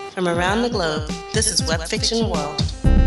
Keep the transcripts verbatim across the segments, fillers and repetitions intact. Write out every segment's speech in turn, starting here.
From around the globe, this is Web Fiction World.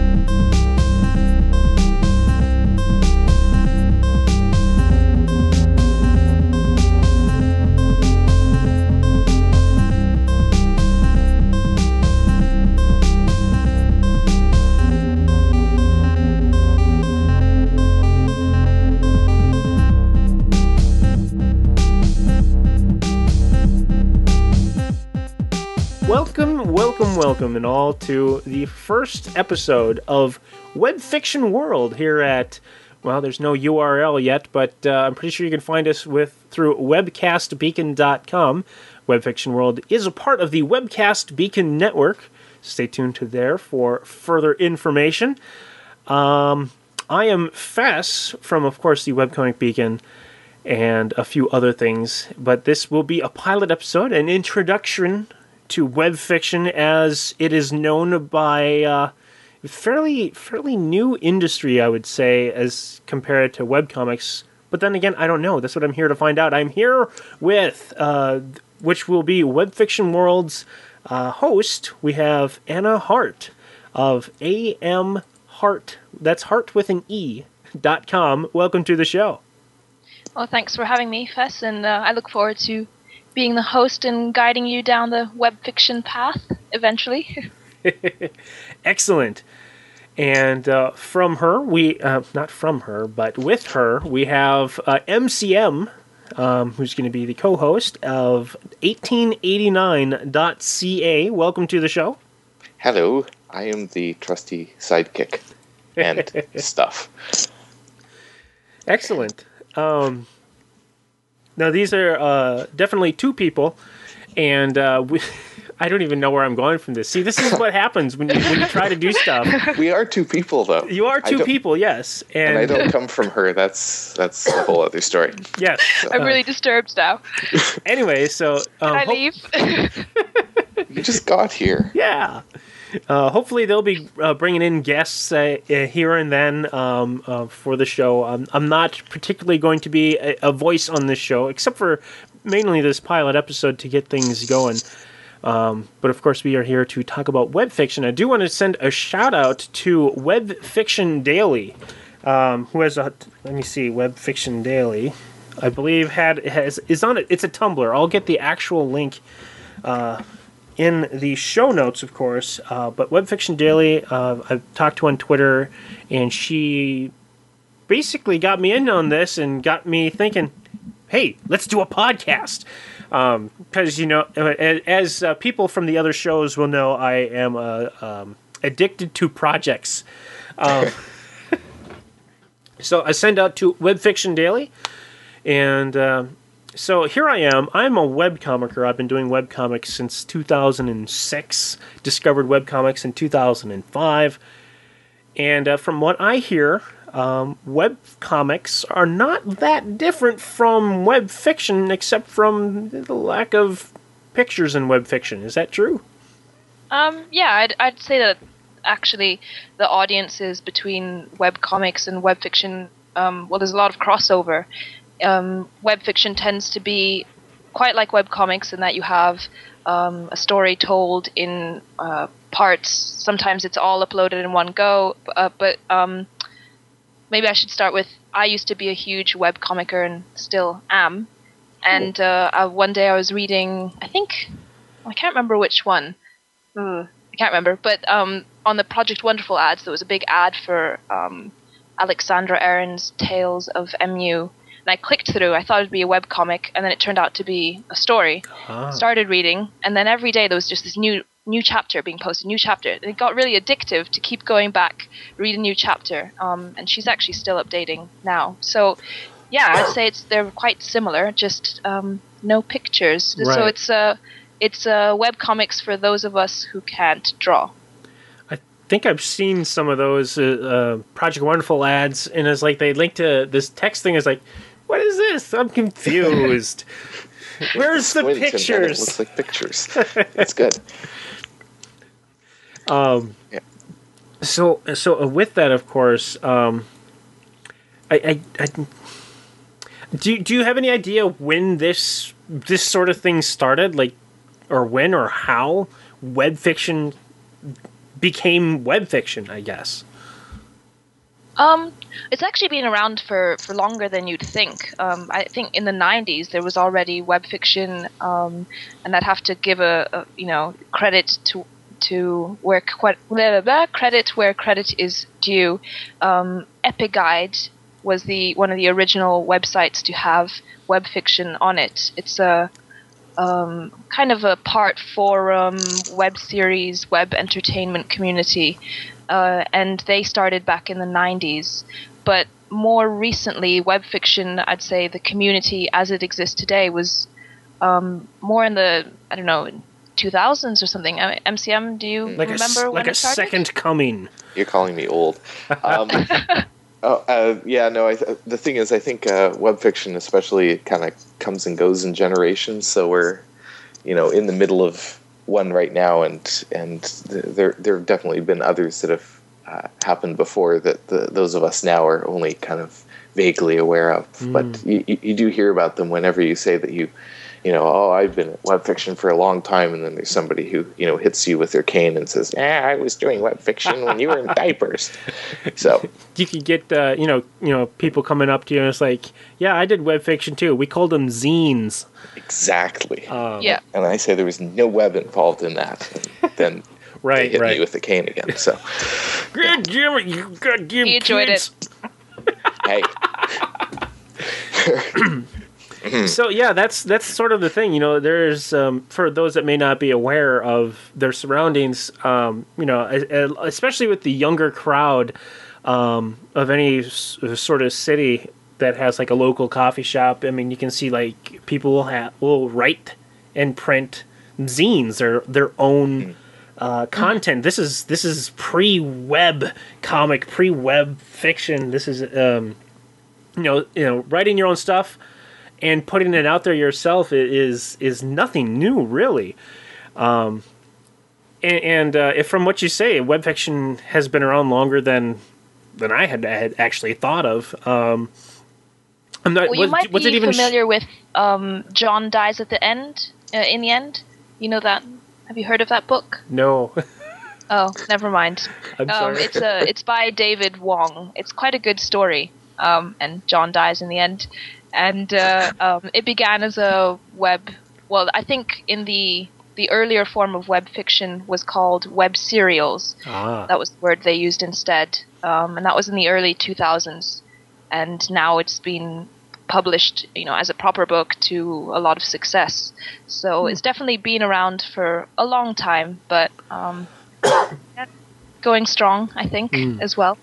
Welcome, welcome, welcome, and all to the first episode of Web Fiction World here at, well, there's no U R L yet, but uh, I'm pretty sure you can find us with through webcast beacon dot com. Web Fiction World is a part of the Webcast Beacon network. Stay tuned to there for further information. Um, I am Fess from, of course, the Webcomic Beacon and a few other things, but this will be a pilot episode, an introduction to web fiction as it is known by uh, fairly fairly new industry, I would say, as compared to webcomics. But then again, I don't know. That's what I'm here to find out. I'm here with, uh, which will be Web Fiction World's uh, host. We have Anna Hart of A M Hart. That's Hart with an E, dot com. Welcome to the show. Well, thanks for having me, Fess, and uh, I look forward to being the host and guiding you down the web fiction path eventually. Excellent. And uh, from her, we, uh, not from her, but with her, we have uh, M C M, um, who's going to be the co-host of eighteen eighty-nine dot C A. Welcome to the show. Hello, I am the trusty sidekick and stuff. Excellent. Um, now, these are uh, definitely two people, and uh, we, I don't even know where I'm going from this. See, this is what happens when you, when you try to do stuff. We are two people, though. You are two people, yes. And, and I don't come from her. That's that's a whole other story. Yes. So. I'm really disturbed now. Anyway, so... Um, Can I leave? You just got here. Yeah. Uh, hopefully they'll be uh, bringing in guests uh, uh, here and then um, uh, for the show. Um, I'm not particularly going to be a, a voice on this show, except for mainly this pilot episode to get things going. Um, but of course, we are here to talk about web fiction. I do want to send a shout out to Web Fiction Daily, um, who has a. Let me see, Web Fiction Daily, I believe had has is on it. It's a Tumblr. I'll get the actual link Uh, in the show notes, of course, uh, but Web Fiction Daily, uh, I've talked to on Twitter, and she basically got me in on this and got me thinking, hey, let's do a podcast. Because, um, you know, as uh, people from the other shows will know, I am uh, um, addicted to projects. Um, so I send out to Web Fiction Daily, and... Uh, So here I am. I'm a webcomicer. I've been doing webcomics since two thousand six. Discovered webcomics in two thousand five. And uh, from what I hear, um, webcomics are not that different from web fiction, except from the lack of pictures in web fiction. Is that true? Um, yeah, I'd, I'd say that actually the audiences between webcomics and web fiction, um, well, there's a lot of crossover. Um, web fiction tends to be quite like web comics in that you have um, a story told in uh, parts. Sometimes it's all uploaded in one go, uh, but um, maybe I should start with, I used to be a huge web comicer and still am. And uh, uh, one day I was reading, I think, I can't remember which one. Ugh, I can't remember, but um, on the Project Wonderful ads, there was a big ad for um, Alexandra Aaron's Tales of M U. And I clicked through, I thought it'd be a webcomic, and then it turned out to be a story. Ah. Started reading, and then every day there was just this new new chapter being posted, new chapter. And it got really addictive to keep going back, read a new chapter. Um, and she's actually still updating now. So, yeah, I'd say it's they're quite similar, just um, no pictures. Right. So it's uh, it's uh, webcomics for those of us who can't draw. I think I've seen some of those uh, uh, Project Wonderful ads, and it's like they link to this text thing. Is like, what is this? I'm confused. Where's the pictures? It looks like pictures. That's good. Um, yeah. So, so with that, of course, um, I, I, I, do. Do you have any idea when this this sort of thing started? Like, or when or how web fiction became web fiction, I guess. Um, it's actually been around for, for longer than you'd think. Um, I think in the nineties there was already web fiction, um, and I'd have to give a, a you know credit to to where blah, blah, blah, credit where credit is due. Um, Epiguide was the one of the original websites to have web fiction on it. It's a um, kind of a part forum, web series, web entertainment community. Uh, and they started back in the nineties. But more recently, web fiction, I'd say the community as it exists today was um, more in the, I don't know, two thousands or something. I mean, M C M, do you like remember a, when like it a started? second coming? You're calling me old. Um, oh, uh, yeah, no, I th- the thing is, I think uh, web fiction especially kind of comes and goes in generations, so we're, you know, in the middle of one right now, and and there there have definitely been others that have uh, happened before that the, those of us now are only kind of vaguely aware of. Mm. But you, you do hear about them whenever you say that you, you know, oh, I've been at web fiction for a long time, and then there's somebody who, you know, hits you with their cane and says, "Ah, I was doing web fiction when you were in diapers." So you could get uh, you know you know people coming up to you and it's like, yeah, I did web fiction too. We called them zines. Exactly. Um, yeah. And I say there was no web involved in that. And then right, they hit right. me with the cane again. So, God damn it, you goddamn He enjoyed kids. it. Hey. So yeah, that's that's sort of the thing. You know, there's um, for those that may not be aware of their surroundings. Um, you know, especially with the younger crowd um, of any s- sort of city that has like a local coffee shop. I mean, you can see like people will have will write and print zines or their own uh, content. This is this is pre-web comic, pre-web fiction. This is um, you know you know writing your own stuff and putting it out there yourself is is nothing new, really. Um, and and uh, if from what you say, web fiction has been around longer than than I had, had actually thought of. Um, I'm not. Well, you was, might was be it even familiar sh- with um, John Dies at the End. Uh, in the end, you know that. Have you heard of that book? No. Oh, never mind. I'm um, sorry. it's a it's by David Wong. It's quite a good story. Um, and John dies in the end. And uh, um, it began as a web. Well, I think in the the earlier form of web fiction was called web serials. Ah. That was the word they used instead. Um, and that was in the early two thousands. And now it's been published, you know, as a proper book to a lot of success. So it's definitely been around for a long time, but um, yeah, going strong, I think, Mm. as well.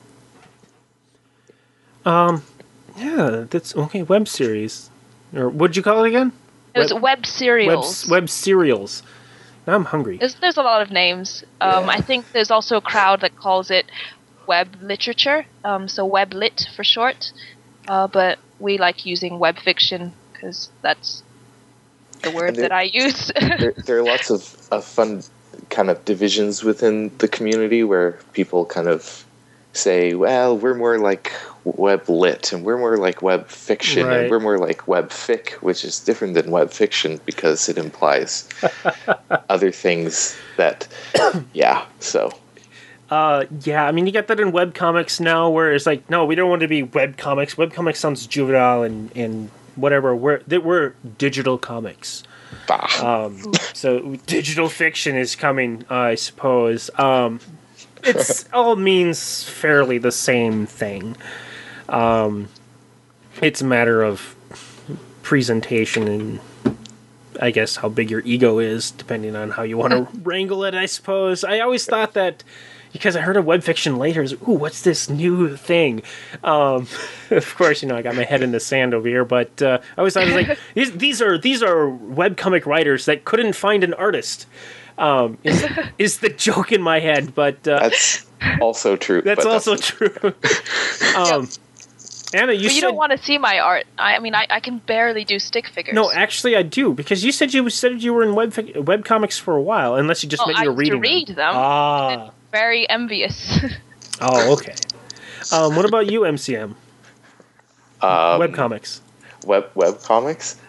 Um, yeah, that's okay. Web series, or what'd you call it again? It was Web- web Web serials. web serials. Now I'm hungry. There's, there's a lot of names. Um, Yeah. I think there's also a crowd that calls it web literature, um, so web lit for short. Uh, but we like using web fiction because that's the word And there- that I use. there, there are lots of, of fun kind of divisions within the community where people kind of say, well, we're more like web lit and we're more like web fiction Right. and we're more like web fic, which is different than web fiction because it implies other things that, yeah, so. Uh, yeah, I mean, you get that in webcomics now, where it's like, no, we don't want to be webcomics. Webcomics sounds juvenile and, and whatever. We're that we're digital comics. Bah. Um, so digital fiction is coming, uh, I suppose. Um, it's all means fairly the same thing. Um, it's a matter of presentation and, I guess, how big your ego is, depending on how you want to wrangle it, I suppose. I always thought that, because I heard of web fiction later, is ooh, what's this new thing? Um, of course, you know, I got my head in the sand over here, but uh, I always thought it was like these, these are these are webcomic writers that couldn't find an artist. Um, is, is the joke in my head, but uh, That's also true. that's but also true. um, Anna, you but you said don't want to see my art. I, I mean, I, I can barely do stick figures. no. Actually, I do, because you said you said you were in web web comics for a while, unless you just Oh, meant I you were used to reading read them. Ah, Very envious. oh, okay. Um, what about you, M C M? Um, Webcomics. Web web comics.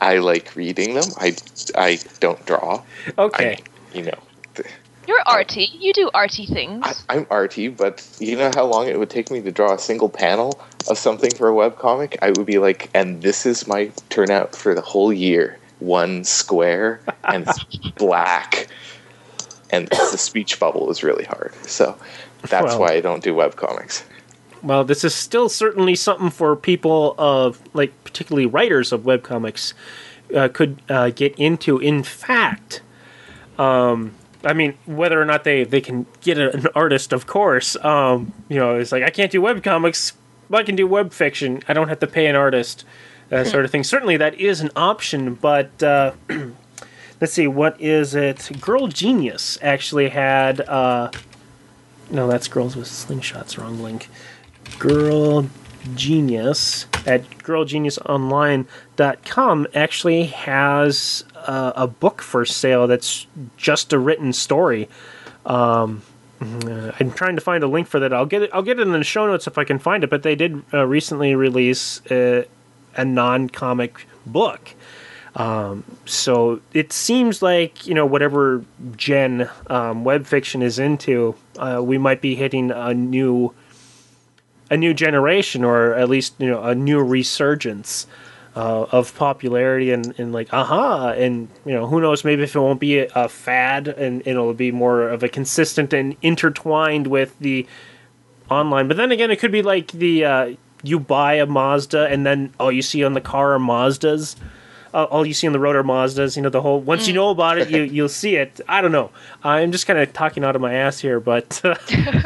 I like reading them. I, I don't draw. Okay. I, you know. You're arty. You do arty things. I, I'm arty, but you know how long it would take me to draw a single panel of something for a webcomic? I would be like, and this is my turnout for the whole year. One square, and it's black, and the speech bubble is really hard. So that's Well. why I don't do webcomics. Well, this is still certainly something for people of, like, particularly writers of webcomics uh, could uh, get into. In fact, um, I mean, whether or not they, they can get a, an artist, of course, um, you know, it's like, I can't do webcomics, but I can do web fiction. I don't have to pay an artist, that sort of thing. Certainly that is an option, but uh, let's see, what is it? Girl Genius actually had, uh, no, that's Girls with Slingshots, wrong link. Girl Genius at girl genius online dot com actually has uh, a book for sale that's just a written story. Um, uh, I'm trying to find a link for that. I'll get it. I'll get it in the show notes if I can find it. But they did uh, recently release uh, a non-comic book. Um, so it seems like, you know, whatever Jen um, web fiction is into, uh, we might be hitting a new. a new generation, or at least, you know, a new resurgence uh, of popularity, and, and like, aha, and, you know, who knows, maybe if it won't be a, a fad, and it'll be more of a consistent and intertwined with the online. But then again, it could be like the, uh, you buy a Mazda, and then all you see on the car are Mazdas. Uh, all you see on the road are Mazdas, you know, the whole, once you know about it, you, you'll see it. I don't know. I'm just kind of talking out of my ass here, but uh,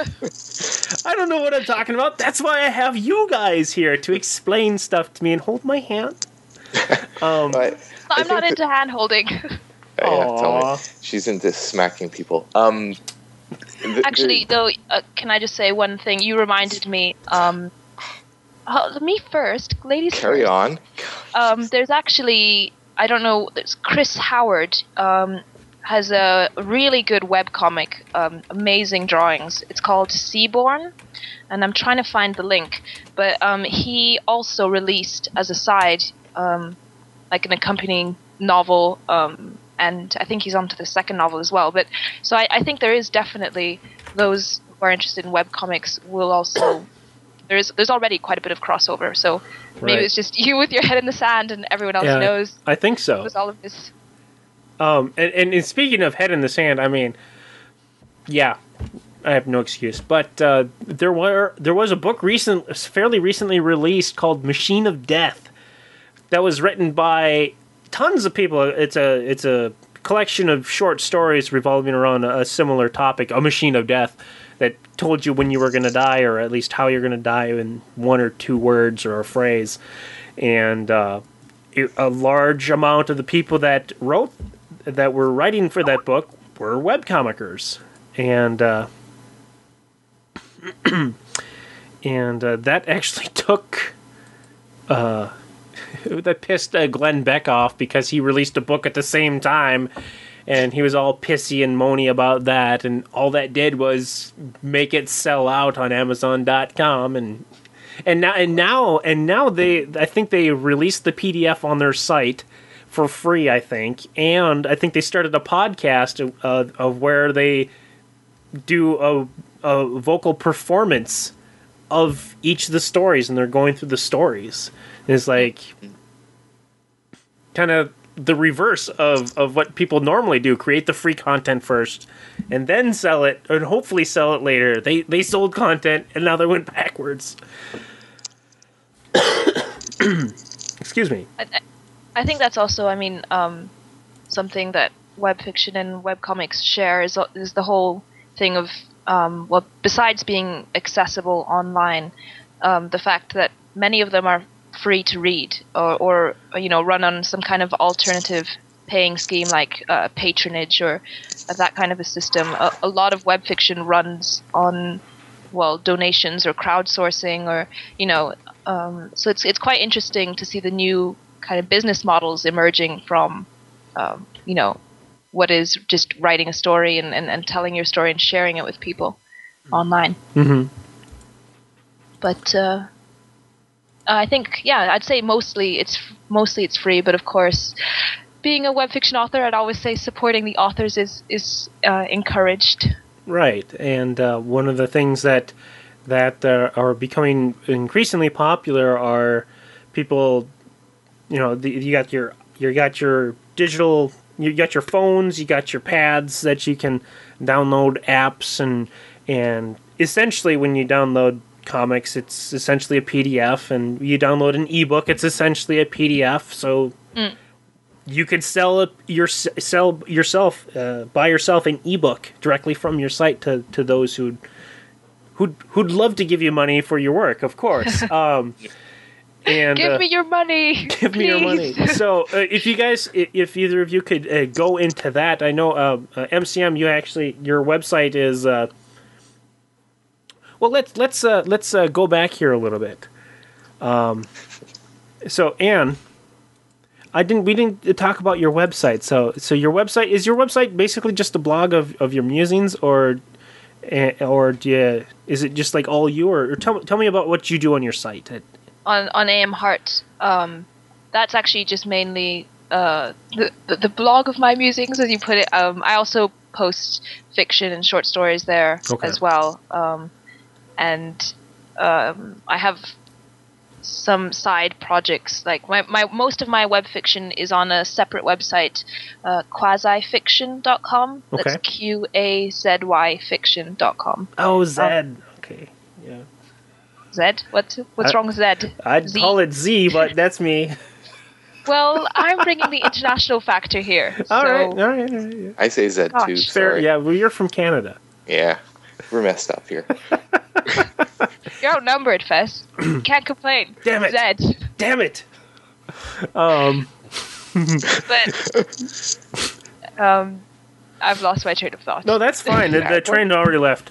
I don't know what I'm talking about. That's why I have you guys here to explain stuff to me and hold my hand. Um, But I I'm not think into hand holding. that- yeah, tell Aw. me. She's into smacking people. Um, th- Actually, th- though, uh, can I just say one thing? You reminded me. Um, uh, me first, ladies carry first. on. Um, there's actually, I don't know, there's Chris Howard um, has a really good webcomic, um, amazing drawings. It's called Seaborn, and I'm trying to find the link. But um, he also released, as a side, um, like an accompanying novel, um, and I think he's on to the second novel as well. But so I, I think there is definitely those who are interested in webcomics will also... There's there's already quite a bit of crossover, so maybe Right. it's just you with your head in the sand and everyone else Yeah, knows I think so. knows all of this. Um, and, and, and speaking of head in the sand, I mean, yeah, I have no excuse. But uh, there were there was a book recent, fairly recently released called Machine of Death, that was written by tons of people. It's a it's a collection of short stories revolving around a, a similar topic, a machine of death, that told you when you were going to die, or at least how you're going to die in one or two words or a phrase. And uh, it, a large amount of the people that wrote, that were writing for that book, were webcomicers. And uh, and uh, that actually took... Uh, that pissed uh, Glenn Beck off, because he released a book at the same time, and he was all pissy and moany about that, and all that did was make it sell out on Amazon dot com, and and now and now and now they I think they released the P D F on their site for free, I think, and I think they started a podcast uh, of where they do a, a vocal performance of each of the stories, and they're going through the stories. It's like kind of the reverse of, of what people normally do. Create the free content first and then sell it, and hopefully sell it later. They they sold content, and now they went backwards. Excuse me. I, I think that's also, I mean, um, something that web fiction and web comics share is is the whole thing of um, well, besides being accessible online, um, the fact that many of them are free to read, or, or you know, run on some kind of alternative paying scheme like uh, patronage or uh, that kind of a system. A, a lot of web fiction runs on, well, donations or crowdsourcing, or you know, um, so it's it's quite interesting to see the new kind of business models emerging from, um, you know, what is just writing a story and, and, and telling your story and sharing it with people online. Mm-hmm. But uh, I think, yeah, I'd say mostly it's mostly it's free, but of course, being a web fiction author, I'd always say supporting the authors is is uh, encouraged. Right, and uh, one of the things that that uh, are becoming increasingly popular are people, you know, the, you got your you got your digital, you got your phones, you got your pads that you can download apps and and essentially when you download comics, it's essentially a P D F, and you download an ebook, it's essentially a P D F. So mm. you could sell it your sell yourself, uh, buy yourself an ebook directly from your site to, to those who who'd who'd love to give you money for your work, of course. Um, and give uh, me your money. Give please. me your money. So uh, if you guys, if either of you could uh, go into that, I know uh, uh, M C M, you actually your website is. Uh, Well, let's let's uh, let's uh, go back here a little bit. Um, so, Anne, I didn't we didn't talk about your website. So, so your website is your website basically just a blog of, of your musings, or or do you, is it just like all you? Or, or tell tell me about what you do on your site. On on A M Heart, um, that's actually just mainly uh, the, the the blog of my musings, as you put it. Um, I also post fiction and short stories there okay. as well. Um, And um, I have some side projects. Like my, my most of my web fiction is on a separate website, uh, quasi fiction dot com. Okay. That's Q A Z Y fiction dot com. Oh, Z. Um, okay. Yeah. Z? What's what's I, wrong with Z? I'd Z? call it Z, but that's me. Well, I'm bringing the international factor here. all, so. right, all right, all right. Yeah. I say Z Gosh. too. Fair, Sorry. yeah, well, you're from Canada. Yeah, we're messed up here. You're outnumbered, Fess. Can't complain. Damn it. Z. Damn it. Um. But um, I've lost my train of thought. No, that's fine. The, the train already left.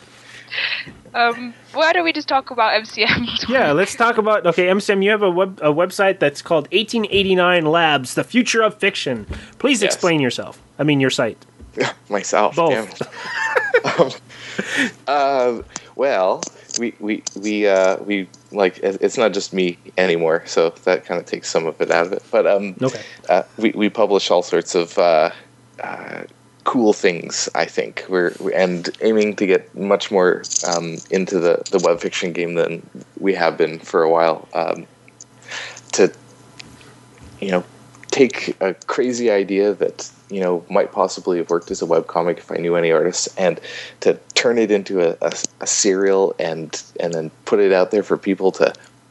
Um, why don't we just talk about M C M? Yeah, let's talk about. Okay, M C M, you have a web a website that's called eighteen eighty-nine Labs, the future of fiction. Please Yes. explain yourself. I mean, your site. Myself. Both. Damn. um, uh, well, we we we uh, we like it's not just me anymore, so that kind of takes some of it out of it. But um, Okay. uh, we we publish all sorts of uh, uh, cool things. I think we're and aiming to get much more um, into the the web fiction game than we have been for a while. Um, to you know, take a crazy idea that you know might possibly have worked as a webcomic if I knew any artists, and to turn it into a, a, a serial and and then put it out there for people to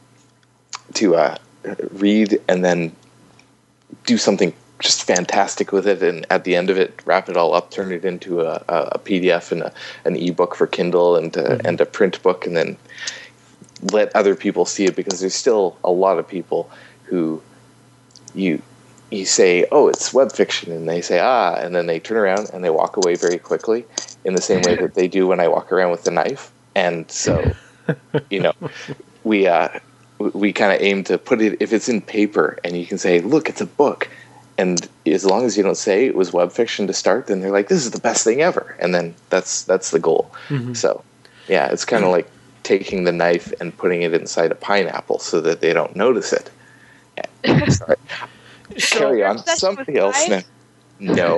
to uh, read and then do something just fantastic with it, and at the end of it wrap it all up, turn it into a, a P D F and a, an ebook for Kindle and a, mm-hmm. and a print book, and then let other people see it, because there's still a lot of people who you you say, oh, it's web fiction, and they say, ah, and then they turn around and they walk away very quickly, in the same way that they do when I walk around with a knife. And so, you know, we uh, we kind of aim to put it, if it's in paper, and you can say, look, it's a book, and as long as you don't say it was web fiction to start, then they're like, this is the best thing ever, and then that's that's the goal. Mm-hmm. So, yeah, it's kind of like taking the knife and putting it inside a pineapple so that they don't notice it. Yeah. Sorry. So, Carry on. Something else now. No.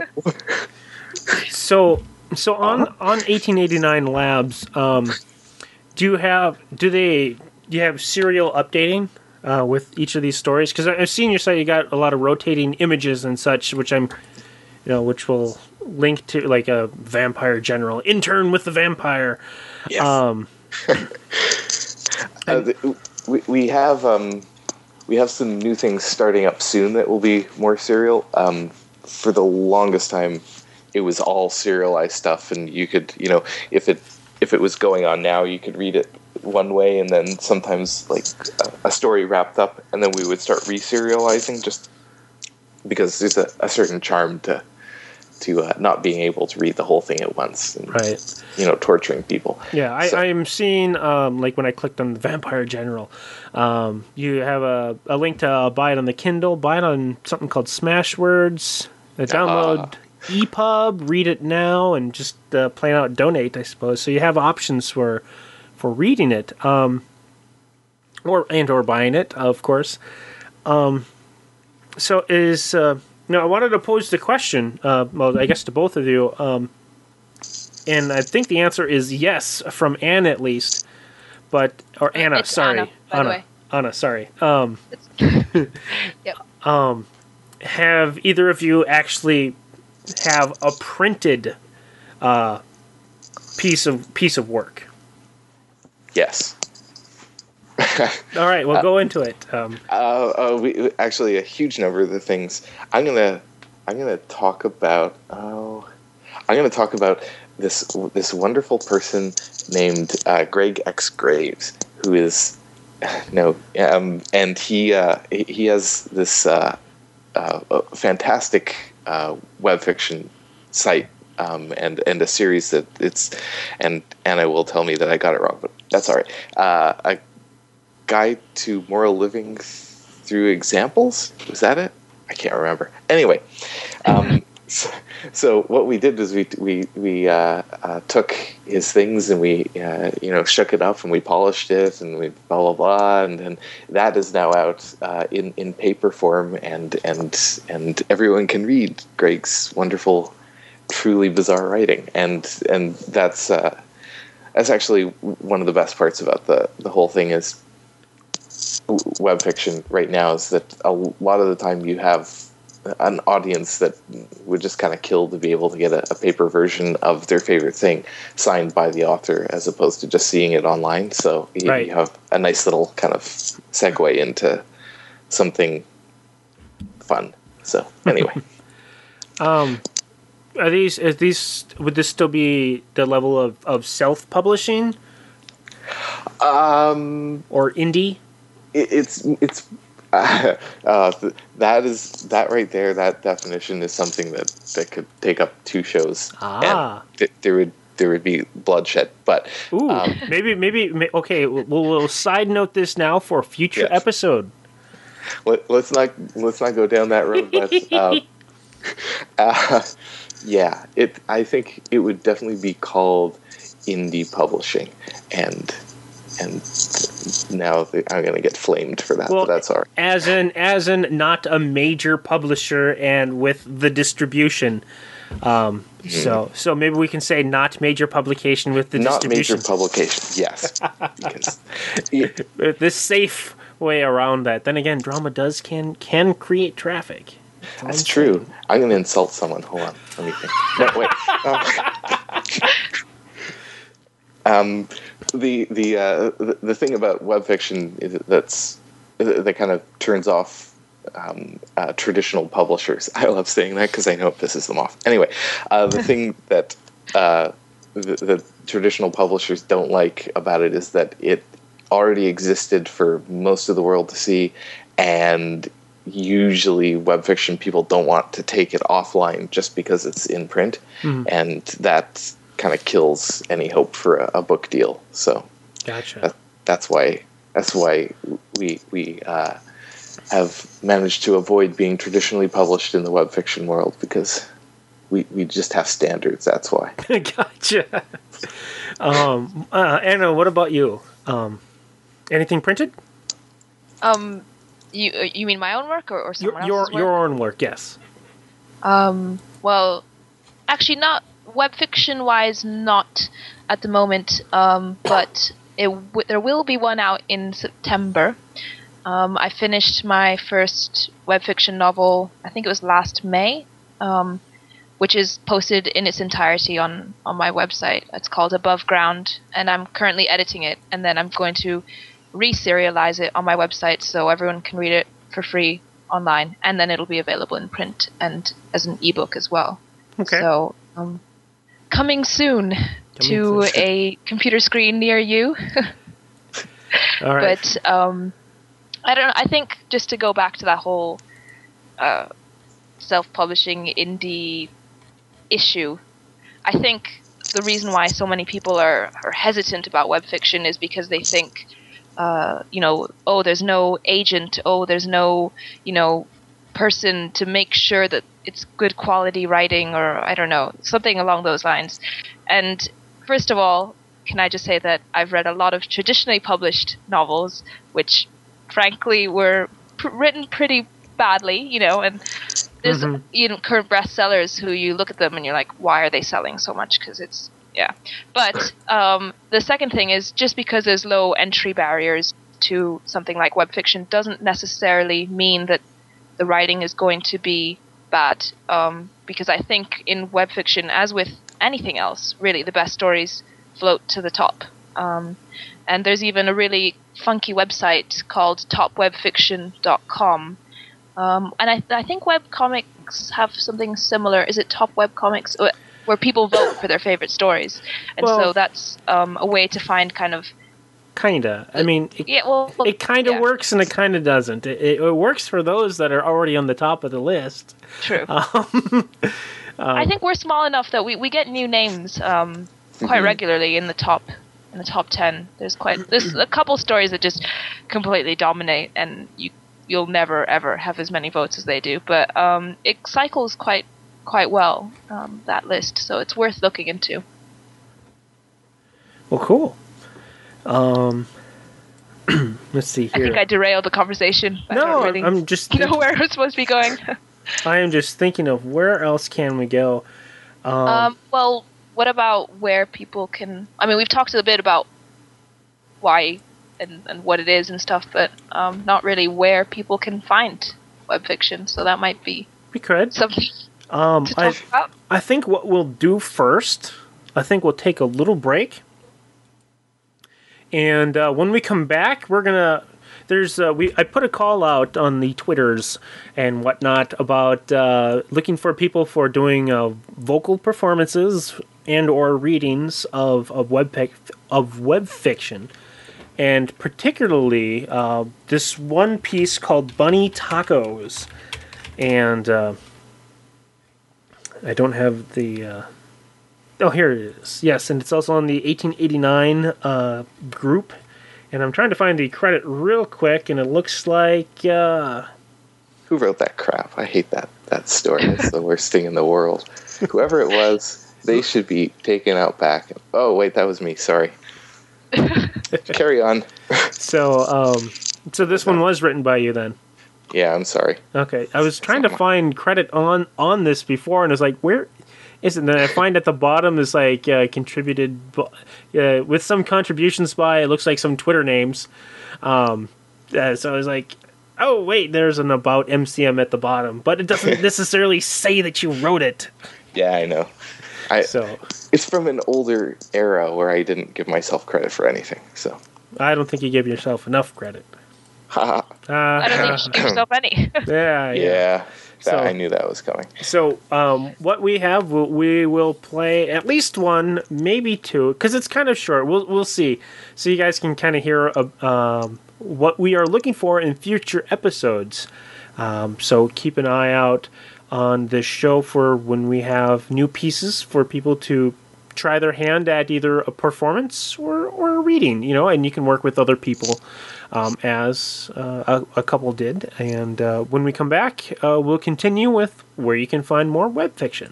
so, so on on eighteen eighty-nine Labs, um, do you have do they do you have serial updating uh, with each of these stories? Because I've seen your site, you got a lot of rotating images and such, which I'm, you know, which will link to like a vampire general intern with the vampire. Yes. Um, uh, the, we we have um. We have some new things starting up soon that will be more serial. Um, for the longest time, it was all serialized stuff, and you could, you know, if it if it was going on now, you could read it one way, and then sometimes like a, a story wrapped up, and then we would start re-serializing, just because there's a, a certain charm to to uh, not being able to read the whole thing at once, and, right? You know, torturing people. Yeah, I, so. I'm seeing um, like when I clicked on the Vampire General, um, you have a, a link to uh, buy it on the Kindle, buy it on something called Smashwords, uh, download uh. E P U B, read it now, and just uh, plan out donate, I suppose. So you have options for for reading it. Um, or and or buying it, of course. Um, so is uh, no, I wanted to pose the question. Uh, well, I guess to both of you, um, and I think the answer is yes from Anne at least. But or Anna, it's sorry, Anna, by Anna, the way. Anna, sorry. Um, Yep. um, have either of you actually have a printed uh, piece of piece of work? Yes. All right, we'll go into it. Um, Uh, uh, we actually a huge number of the things I'm gonna I'm gonna talk about. Oh, I'm gonna talk about this this wonderful person named uh, Greg X Graves, who is no, um, and he uh, he has this uh, uh, fantastic uh, web fiction site um, and and a series that it's and Anna will tell me that I got it wrong, but that's all right. Uh, a Guide to Moral Living Through Examples? Was that it? I can't remember. Anyway, um, so, so what we did is we we we uh, uh, took his things and we uh, you know shook it up and we polished it and we blah blah blah and then that is now out uh, in in paper form and and and everyone can read Greg's wonderful, truly bizarre writing and and that's uh, that's actually one of the best parts about the the whole thing is. Web fiction right now is that a lot of the time you have an audience that would just kind of kill to be able to get a, a paper version of their favorite thing signed by the author as opposed to just seeing it online. So you, right. you have a nice little kind of segue into something fun. So anyway, um, are these is these would this still be the level of, of self publishing? Um, or indie? It's it's uh, uh, that is that right there. That definition is something that, that could take up two shows. Ah, and th- there would there would be bloodshed. But ooh, um, maybe maybe okay. We'll, we'll side note this now for a future yes. episode. Let, let's not let's not go down that road. But um, uh, yeah, it. I think it would definitely be called indie publishing and. And now I'm going to get flamed for that, well, but that's all right. As in, as in, not a major publisher and with the distribution. Um, mm. So, so maybe we can say not major publication with the not distribution. Not major publication, yes. Because yeah. The safe way around that. Then again, drama does can can create traffic. That's, that's true. I'm going to insult someone. Hold on. Let me think. No, wait. Um, um, the the, uh, the the thing about web fiction is that's that kind of turns off um, uh, traditional publishers. I love saying that because I know it pisses them off. Anyway, uh, the thing that uh, the, the traditional publishers don't like about it is that it already existed for most of the world to see, and usually web fiction people don't want to take it offline just because it's in print, mm-hmm. and that kind of kills any hope for a, a book deal. So gotcha. That, that's why that's why we we uh, have managed to avoid being traditionally published in the web fiction world because we we just have standards. That's why. Gotcha. um, uh, Anna, what about you? Um, anything printed? Um, you you mean my own work or, or someone your, else's your, work? Your own work, yes. Um, well, actually, not web fiction wise, not at the moment. Um, but it w- there will be one out in September. Um, I finished my first web fiction novel. I think it was last May. Um, which is posted in its entirety on, on my website. It's called Above Ground, and I'm currently editing it, and then I'm going to re-serialize it on my website so everyone can read it for free online, and then it'll be available in print and as an ebook as well. Okay. So, um, coming soon coming to soon. a computer screen near you. All right. But um, I don't know. I think just to go back to that whole uh, self-publishing indie issue, I think the reason why so many people are, are hesitant about web fiction is because they think, uh, you know, oh, there's no agent, oh, there's no, you know, person to make sure that it's good quality writing, or I don't know, something along those lines. And first of all, can I just say that I've read a lot of traditionally published novels, which frankly were pr- written pretty badly, you know, and there's mm-hmm. you know current bestsellers who you look at them and you're like, why are they selling so much? Because it's yeah. But um, the second thing is, just because there's low entry barriers to something like web fiction doesn't necessarily mean that the writing is going to be bad. Um, because I think in web fiction, as with anything else, really, the best stories float to the top. Um, and there's even a really funky website called top web fiction dot com. Um, and I, I think webcomics have something similar. Is it Top Web Comics? Where people vote for their favorite stories. And well, so that's um, a way to find kind of... Kinda. I mean, it, yeah, well, it kind of yeah. works and it kind of doesn't. It, it, it works for those that are already on the top of the list. True. Um, um, I think we're small enough that we, we get new names um, quite regularly in the top in the top ten. There's quite there's a couple stories that just completely dominate, and you you'll never ever have as many votes as they do. But um, it cycles quite quite well, um, that list, so it's worth looking into. Well, cool. Um, let's see here. I think I derailed the conversation. I no, don't really I'm just know where we're supposed to be going. I am just thinking of where else can we go. Um, um, well, what about where people can... I mean, we've talked a bit about why and, and what it is and stuff, but um, not really where people can find web fiction, so that might be we could. something um, to talk I, about. I think what we'll do first, I think we'll take a little break. And uh, when we come back, we're gonna. There's uh, we. I put a call out on the Twitters and whatnot about uh, looking for people for doing uh, vocal performances and or readings of of web pic, of web fiction, and particularly uh, this one piece called Bunny Tacos, and uh, I don't have the. Uh, Oh, here it is. Yes, and it's also on the eighteen eighty-nine uh, group. And I'm trying to find the credit real quick, and it looks like... Uh... Who wrote that crap? I hate that, that story. It's the worst thing in the world. Whoever it was, they should be taken out back. Oh, wait, that was me. Sorry. Carry on. so, um, so this one was written by you then? Yeah, I'm sorry. Okay, I was trying to find credit on, on this before, and I was like, where... Is it? And then I find at the bottom is like uh, contributed uh, with some contributions by, it looks like some Twitter names. Um, uh, so I was like, oh wait, there's an about M C M at the bottom, but it doesn't necessarily say that you wrote it. Yeah, I know. I, so it's from an older era where I didn't give myself credit for anything. So I don't think you give yourself enough credit. uh, I don't think you should give yourself any. yeah, yeah. Yeah. That, So, I knew that was coming. So, um, what we have, we'll, we will play at least one, maybe two, because it's kind of short. We'll we'll see, so you guys can kind of hear uh, um, what we are looking for in future episodes. Um, so keep an eye out on this show for when we have new pieces for people to try their hand at either a performance or, or a reading, you know, and you can work with other people. Um, as uh, a, a couple did. And uh, when we come back, uh, we'll continue with where you can find more web fiction.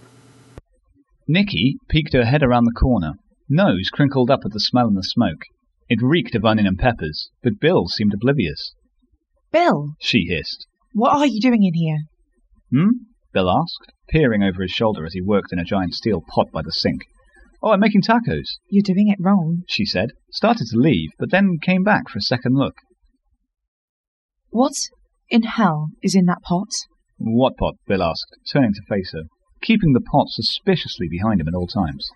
Nikki peeked her head around the corner, nose crinkled up at the smell and the smoke. It reeked of onion and peppers, but Bill seemed oblivious. Bill, she hissed. What are you doing in here? Hmm? Bill asked, peering over his shoulder as he worked in a giant steel pot by the sink. Oh, I'm making tacos. You're doing it wrong, she said, started to leave, but then came back for a second look. What in hell is in that pot? What pot? Bill asked, turning to face her, keeping the pot suspiciously behind him at all times.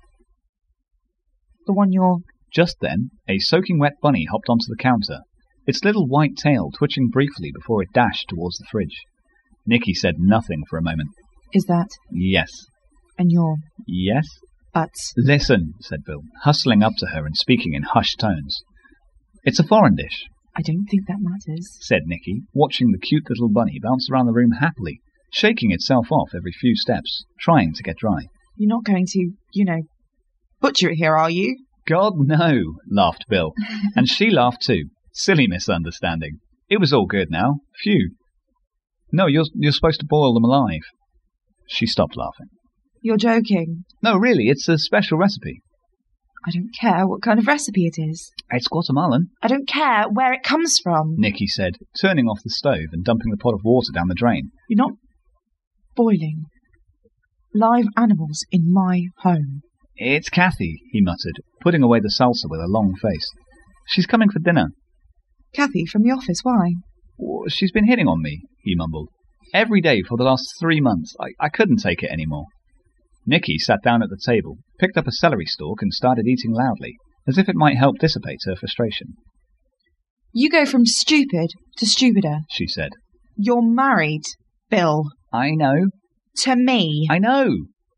The one you're... Just then, a soaking wet bunny hopped onto the counter, its little white tail twitching briefly before it dashed towards the fridge. Nikki said nothing for a moment. Is that... Yes. And you're... Yes? But... Listen, said Bill, hustling up to her and speaking in hushed tones. It's a foreign dish. I don't think that matters, said Nikki, watching the cute little bunny bounce around the room happily, shaking itself off every few steps, trying to get dry. You're not going to, you know, butcher it here, are you? God, no, laughed Bill. And she laughed too. Silly misunderstanding. It was all good now. Phew. No, you're, you're supposed to boil them alive. She stopped laughing. You're joking. No, really, it's a special recipe. I don't care what kind of recipe it is. It's Guatemalan, I don't care where it comes from. Nikki said, turning off the stove and dumping the pot of water down the drain. You're not boiling live animals in my home. It's Kathy, he muttered, putting away the salsa with a long face. She's coming for dinner. Kathy from the office, why? She's been hitting on me, he mumbled. Every day for the last three months. I, I couldn't take it anymore. Nikki sat down at the table, picked up a celery stalk and started eating loudly, as if it might help dissipate her frustration. You go from stupid to stupider, she said. You're married, Bill. I know. To me. I know.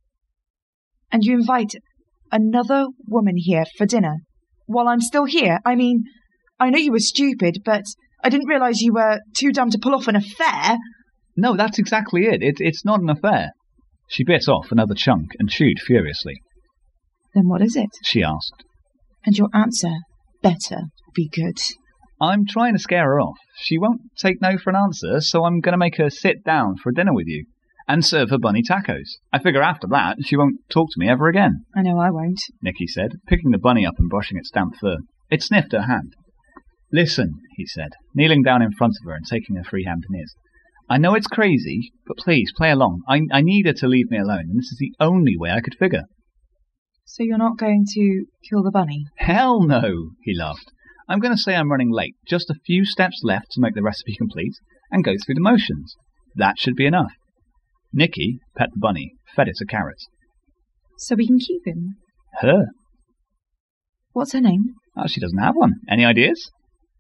And you invite another woman here for dinner while I'm still here. I mean, I know you were stupid, but I didn't realise you were too dumb to pull off an affair. No, that's exactly it. it. It's not an affair. She bit off another chunk and chewed furiously. Then what is it? She asked. And your answer better be good. I'm trying to scare her off. She won't take no for an answer, so I'm going to make her sit down for dinner with you and serve her bunny tacos. I figure after that she won't talk to me ever again. I know I won't, Nikki said, picking the bunny up and brushing its damp fur. It sniffed her hand. Listen, he said, kneeling down in front of her and taking her free hand in his. I know it's crazy, but please, play along. I, I need her to leave me alone, and this is the only way I could figure. So you're not going to kill the bunny? Hell no, he laughed. I'm going to say I'm running late, just a few steps left to make the recipe complete, and go through the motions. That should be enough. Nikki pet the bunny, fed it a carrot. So we can keep him? Her. What's her name? Oh, she doesn't have one. Any ideas?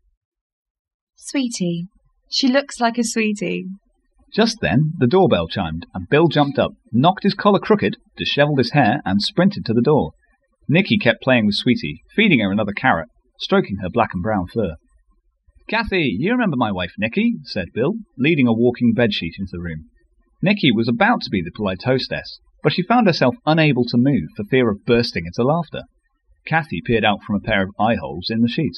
Sweetie. She looks like a sweetie. Just then, the doorbell chimed, and Bill jumped up, knocked his collar crooked, dishevelled his hair, and sprinted to the door. Nikki kept playing with Sweetie, feeding her another carrot, stroking her black and brown fur. Kathy, you remember my wife Nikki, said Bill, leading a walking bedsheet into the room. Nikki was about to be the polite hostess, but she found herself unable to move for fear of bursting into laughter. Kathy peered out from a pair of eye holes in the sheet.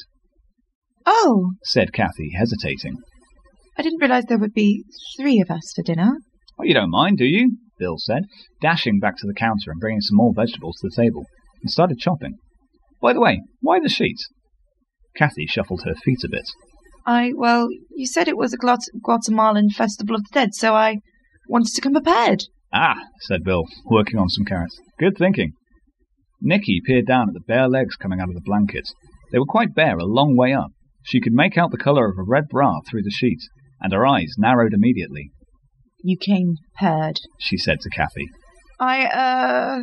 Oh, said Kathy, hesitating. I didn't realise there would be three of us for dinner. Oh, you don't mind, do you? Bill said, dashing back to the counter and bringing some more vegetables to the table, and started chopping. By the way, why the sheet? Kathy shuffled her feet a bit. I, well, you said it was a Guat- Guatemalan Festival of the Dead, so I wanted to come prepared. Ah, said Bill, working on some carrots. Good thinking. Nikki peered down at the bare legs coming out of the blanket. They were quite bare a long way up. She could make out the colour of a red bra through the sheet, and her eyes narrowed immediately. You came prepared, she said to Kathy. I, uh...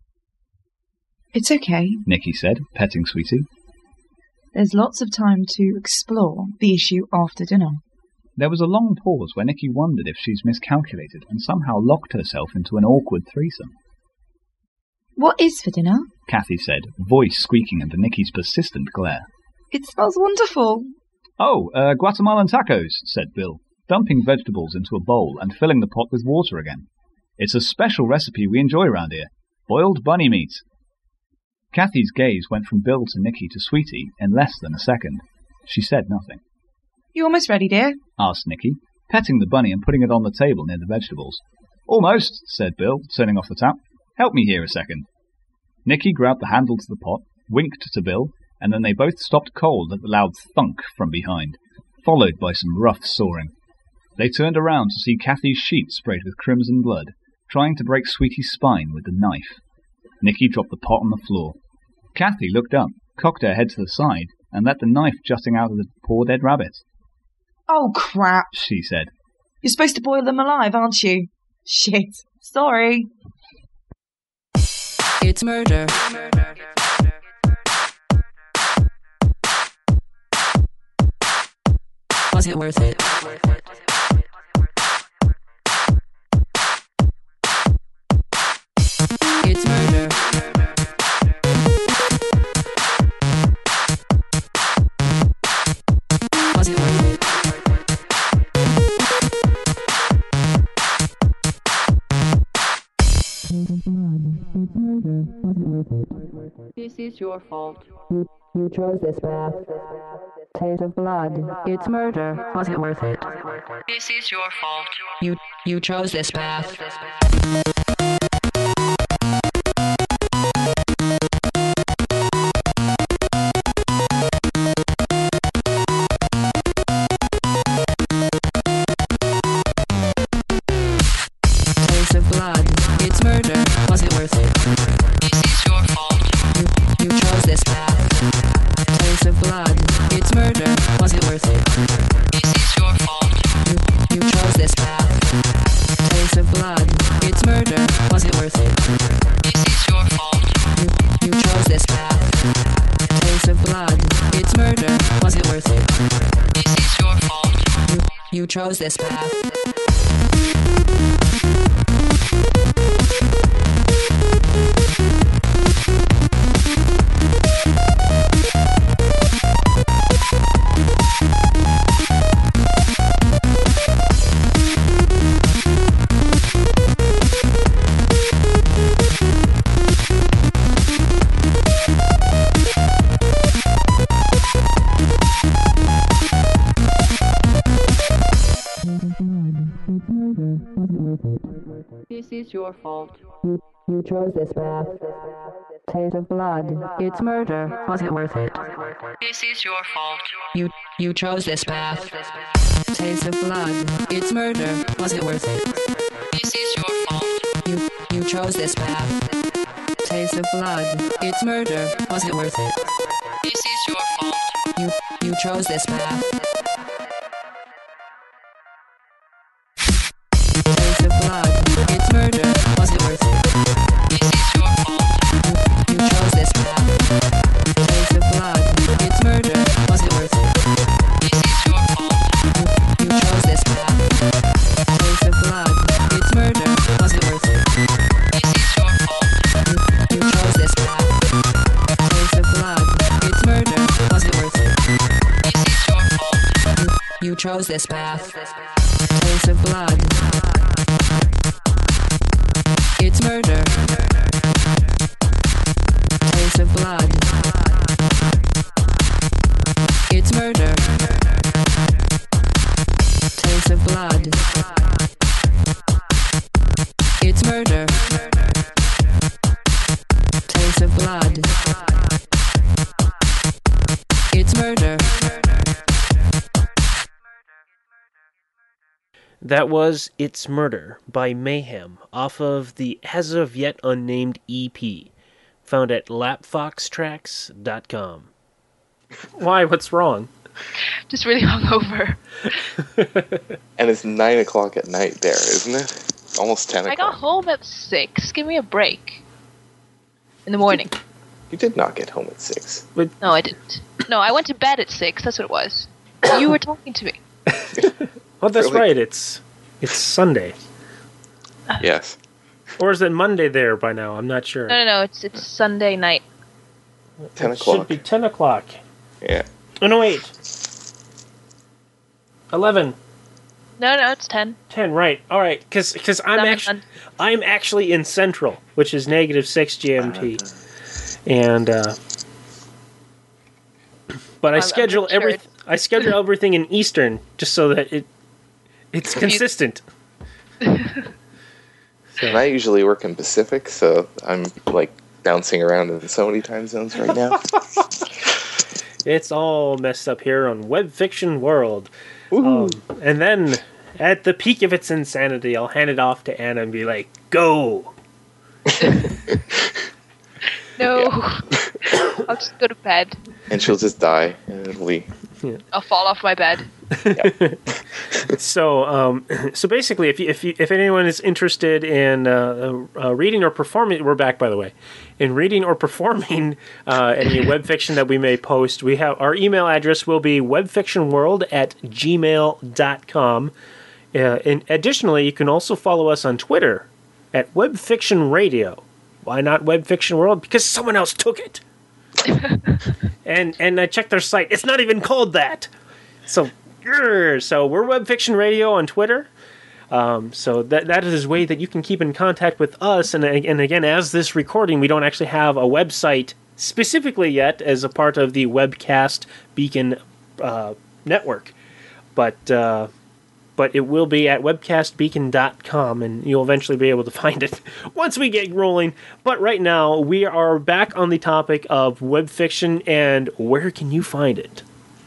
It's okay, Nikki said, petting Sweetie. There's lots of time to explore the issue after dinner. There was a long pause where Nikki wondered if she's miscalculated and somehow locked herself into an awkward threesome. What is for dinner? Kathy said, voice squeaking under Nikki's persistent glare. It smells wonderful. Oh, uh, Guatemalan tacos, said Bill, dumping vegetables into a bowl and filling the pot with water again. It's a special recipe we enjoy round here. Boiled bunny meat. Kathy's gaze went from Bill to Nikki to Sweetie in less than a second. She said nothing. You almost ready, dear? Asked Nikki, petting the bunny and putting it on the table near the vegetables. Almost, said Bill, turning off the tap. Help me here a second. Nikki grabbed the handle to the pot, winked to Bill, and then they both stopped cold at the loud thunk from behind, followed by some rough sawing. They turned around to see Kathy's sheet sprayed with crimson blood, trying to break Sweetie's spine with the knife. Nikki dropped the pot on the floor. Kathy looked up, cocked her head to the side, and let the knife jutting out of the poor dead rabbit. Oh, crap, she said. You're supposed to boil them alive, aren't you? Shit. Sorry. It's murder. Was it worth it? It's murder. Was it worth it? This is your fault. You, you chose this path. Taste of blood. It's murder. Was it worth it? This is your fault. You, you chose this path. This is your fault. You, you chose this path. Taste of blood. It's murder. Was it worth it? This is your fault. You, you chose this path. This is your fault. You, you chose this path. Taste of blood. It's murder. Was it worth it? This is your fault. You, you chose this path. Taste of blood. It's murder. Was it worth it? This is your fault. You, you chose this path. Taste of blood. It's murder. Was it worth it? This is your fault. You, you chose this path. Taste of blood. It's murder. Was it worth it? This is your fault. You, you chose this path. Taste of blood. It's murder. Was it worth it? This is your fault. You, you chose this path. Taste of blood. It's murder. Was it worth it? This is your fault. You, you chose this path. Taste of blood. It's murder. Was it worth it? This is your fault. You, you chose this path. Taste of blood. It's murder. Taste of blood. It's murder. Taste of blood. It's murder. Taste of blood. It's murder. That was It's Murder by Mayhem off of the as of yet unnamed E P, found at lap fox tracks dot com. Why? What's wrong? Just really hungover. And it's nine o'clock at night there, isn't it? Almost ten I o'clock. got home at six. Give me a break. In the morning. You did not get home at six. No, I didn't. No, I went to bed at six. That's what it was. You were talking to me. Oh, that's Really? right. It's it's Sunday. Yes. Or is it Monday there by now? I'm not sure. No, no, no. It's it's Sunday night. Ten It o'clock. should be ten o'clock. Yeah. Oh, no, wait. eleven. No, no, it's ten. ten, right. All right, because I'm, Seven, actually, I'm actually in Central, which is negative six G M T. And, uh... But I I'm- I'm schedule sure every it's- I schedule everything in Eastern just so that it it's consistent. And I usually work in Pacific, so I'm like bouncing around in so many time zones right now. It's all messed up here on Web Fiction World. Um, and then, at the peak of its insanity, I'll hand it off to Anna and be like, go! No. I'll just go to bed. And she'll just die, and it'll be... I'll fall off my bed. So, um, so basically, if you, if you, if anyone is interested in uh, uh, reading or performing, we're back, by the way, in reading or performing uh, any web fiction that we may post, we have our email address will be webfictionworld at gmail dot com. Uh, and additionally, you can also follow us on Twitter at webfictionradio. Why not Webfiction World? Because someone else took it. and and I checked their site. It's not even called that. So, grr, so we're Web Fiction Radio on Twitter. Um, so that that is a way that you can keep in contact with us. And and again, as this recording, we don't actually have a website specifically yet as a part of the Webcast Beacon uh, network, but uh, but it will be at webcast beacon dot com, and you'll eventually be able to find it once we get rolling. But right now, we are back on the topic of web fiction, and where can you find it?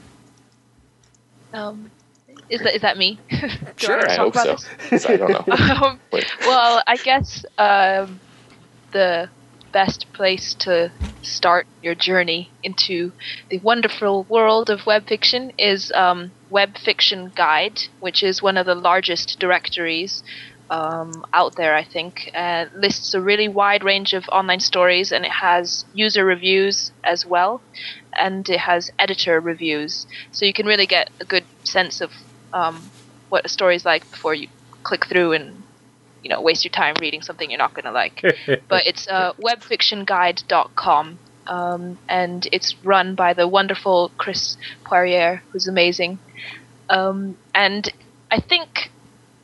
Um, is that is that me? Do Sure, want to I talk hope about so. this? 'Cause I don't know. um, Wait. well, I guess um, the best place to start your journey into the wonderful world of web fiction is um, Web Fiction Guide, which is one of the largest directories um, out there, I think. Uh, lists a really wide range of online stories, and it has user reviews as well, and it has editor reviews. So you can really get a good sense of um, what a story's like before you click through and, you know, waste your time reading something you're not going to like. But it's uh, web fiction guide dot com, um, and it's run by the wonderful Chris Poirier, who's amazing. Um, and I think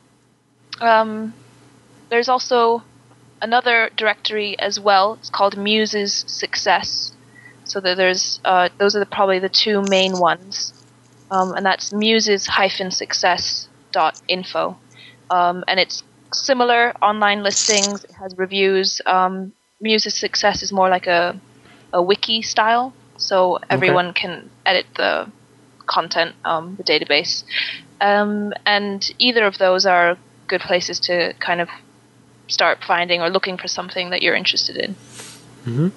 um, there's also another directory as well. It's called Muses Success. So that there's uh, those are the, probably the two main ones, um, and that's muses dash success dot info, um, and it's similar online listings. It has reviews. Um, Muses Success is more like a a wiki style, so everyone okay. can edit the content, um, the database, um, and either of those are good places to kind of start finding or looking for something that you're interested in. Mm-hmm.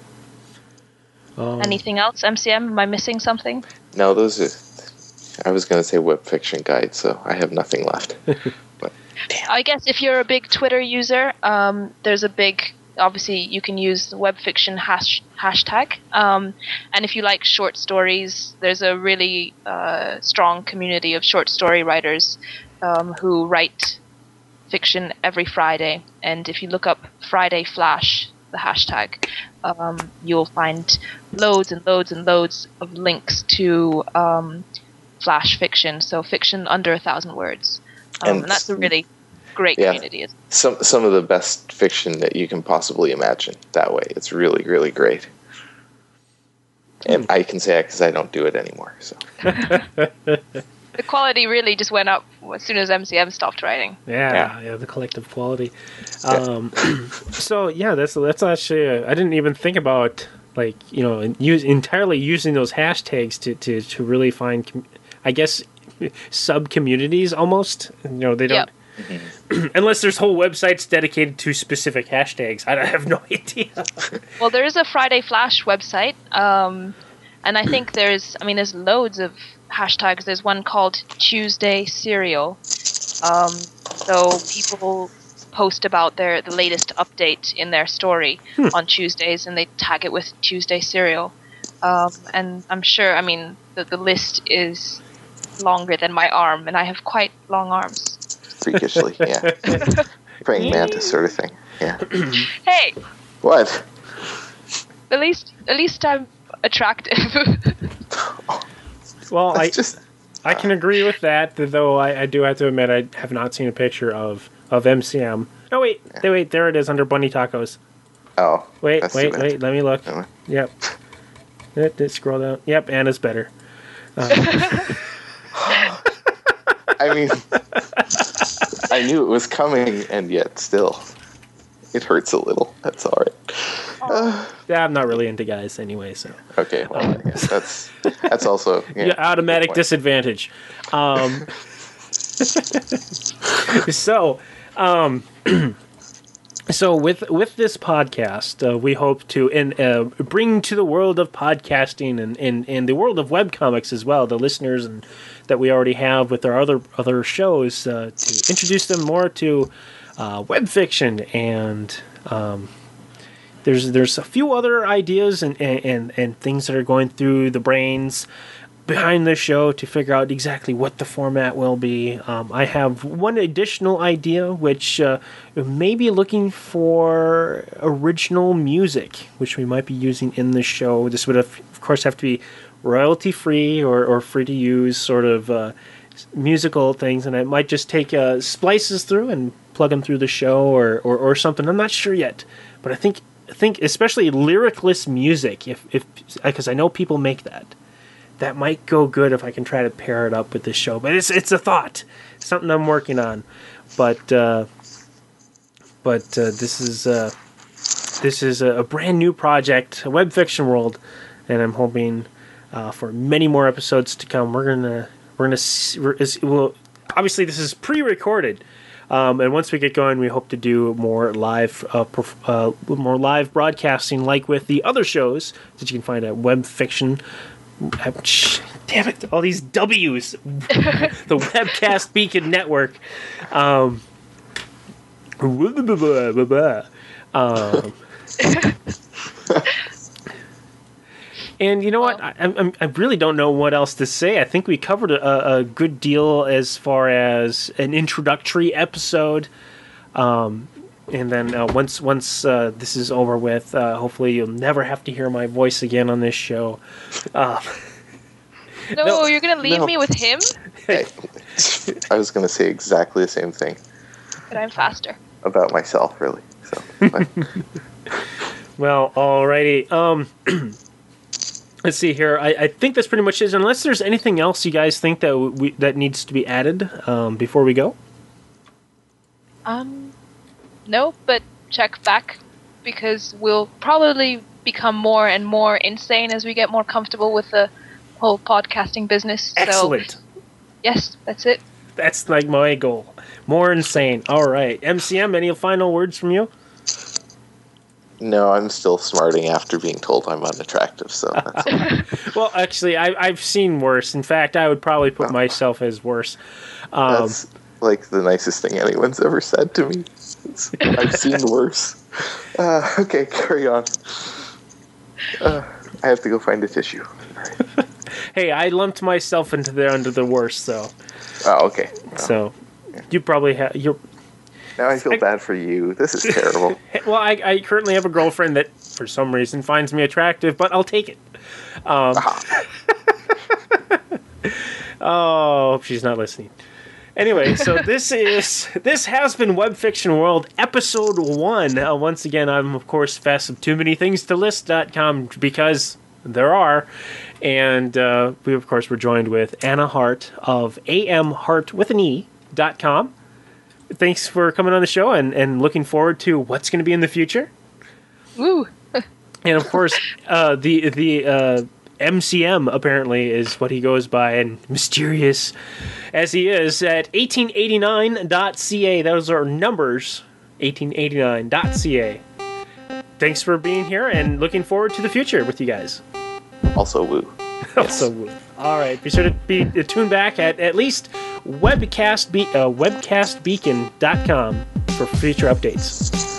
Um, Anything else, M C M? Am I missing something? No, those are. I was going to say Web Fiction Guide, so I have nothing left. But damn. I guess if you're a big Twitter user, um, there's a big. Obviously, you can use the Web Fiction hash, hashtag, um, and if you like short stories, there's a really uh, strong community of short story writers um, who write fiction every Friday. And if you look up Friday Flash, the hashtag, um, you'll find loads and loads and loads of links to um, flash fiction, so fiction under a thousand words. Um, and, and that's a really great yeah, community. Some some of the best fiction that you can possibly imagine that way. It's really, really great. And I can say that because I don't do it anymore. So the quality really just went up as soon as M C M stopped writing. Yeah, yeah, yeah the collective quality. Um, so yeah, that's that's actually uh, I didn't even think about like you know use entirely using those hashtags to to, to really find com- I guess sub communities almost. You know they don't. Yep. Mm-hmm. Unless there's whole websites dedicated to specific hashtags. I have no idea. Well, there is a Friday Flash website, um, and I think there's, I mean, there's loads of hashtags. There's one called Tuesday Serial. Um, so people post about their the latest update in their story hmm. on Tuesdays, and they tag it with Tuesday Serial. Um, and I'm sure, I mean, the, the list is longer than my arm, and I have quite long arms. Freakishly, yeah. Praying mantis sort of thing, yeah. Hey! What? At least, at least I'm attractive. Well, That's I just, I can agree with that, though I, I do have to admit I have not seen a picture of, of M C M. Oh, wait, yeah. wait, there it is under Bunny Tacos. Oh. Wait, wait, wait, let me look. Oh. Yep. It, it, scroll down. Yep, Anna's better. Um. I mean, I knew it was coming, and yet still, it hurts a little. That's all right. Uh, yeah, I'm not really into guys anyway, so. Okay, well, yeah, that's that's also yeah, yeah automatic disadvantage. Um, so, um, so with with this podcast, uh, we hope to in, uh, bring to the world of podcasting and, and, and the world of webcomics as well, the listeners and that we already have with our other other shows, uh, to introduce them more to uh, web fiction. And um, there's there's a few other ideas and, and, and things that are going through the brains behind the show to figure out exactly what the format will be. Um, I have one additional idea, which uh, may be looking for original music, which we might be using in the show. This would, have, of course, have to be royalty-free or, or free-to-use sort of uh, musical things, and I might just take uh, splices through and plug them through the show or, or, or something. I'm not sure yet, but I think I think especially lyricless music, if if because I know people make that. That might go good if I can try to pair it up with this show. But it's it's a thought, it's something I'm working on. But uh, but uh, this is uh, this is a, a brand new project, a Web Fiction World, and I'm hoping uh, for many more episodes to come. We're gonna we're gonna see, we're, is, well, obviously this is pre-recorded, um, and once we get going, we hope to do more live uh, perf- uh, more live broadcasting, like with the other shows that you can find at Web Fiction. Damn it! All these W's. The Webcast Beacon Network. Um, Um, and you know what? I, I, I really don't know what else to say. I think we covered a, a good deal as far as an introductory episode. Um, and then uh, once once uh, this is over with, uh, hopefully you'll never have to hear my voice again on this show. Uh, no, no, you're going to leave no. me with him? I, I was going to say exactly the same thing. But I'm faster. About myself, really. So, but. Well, alrighty. Um, let's see here. I, I think that's pretty much it. Unless there's anything else you guys think that we, that needs to be added um, before we go. Um, no, but check back because we'll probably become more and more insane as we get more comfortable with the whole podcasting business. Excellent. So, yes, that's it. That's like my goal. More insane. All right. M C M, any final words from you? No, I'm still smarting after being told I'm unattractive. So that's well, actually, I, I've seen worse. In fact, I would probably put oh. myself as worse. Um, That's like the nicest thing anyone's ever said to me. It's, I've seen worse. Uh, okay, carry on. Uh, I have to go find a tissue. Right. Hey, I lumped myself into there under the worst, so. Oh, okay. Oh. So, you probably have. You're. Now I feel bad for you. This is terrible. Well, I, I currently have a girlfriend that, for some reason, finds me attractive, but I'll take it. Um, oh, hope she's not listening. Anyway, so this is this has been Web Fiction World episode one. Uh, once again, I'm of course Fess of Too Many Things to List dot com because there are, and uh, we of course were joined with Anna Hart of A M Hart with an E dot com. Thanks for coming on the show and, and looking forward to what's going to be in the future. Woo! And of course, uh, the the uh, M C M apparently is what he goes by, and mysterious as he is, at eighteen eighty-nine dot c a. Those are numbers, eighteen eighty-nine dot c a. Thanks for being here, and looking forward to the future with you guys. Also woo. Also woo. All right, be sure to be tuned back at at least webcast be- uh, webcast beacon dot com for future updates.